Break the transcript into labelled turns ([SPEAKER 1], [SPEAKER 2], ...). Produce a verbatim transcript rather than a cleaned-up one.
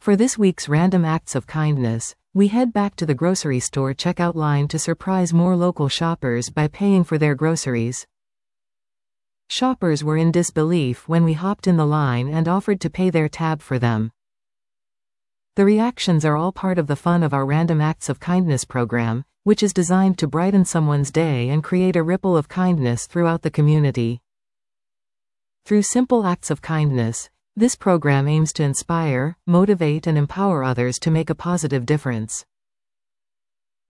[SPEAKER 1] For this week's Random Acts of Kindness, we head back to the grocery store checkout line to surprise more local shoppers by paying for their groceries. Shoppers were in disbelief when we hopped in the line and offered to pay their tab for them. The reactions are all part of the fun of our Random Acts of Kindness program, which is designed to brighten someone's day and create a ripple of kindness throughout the community. Through simple acts of kindness, this program aims to inspire, motivate, and empower others to make a positive difference.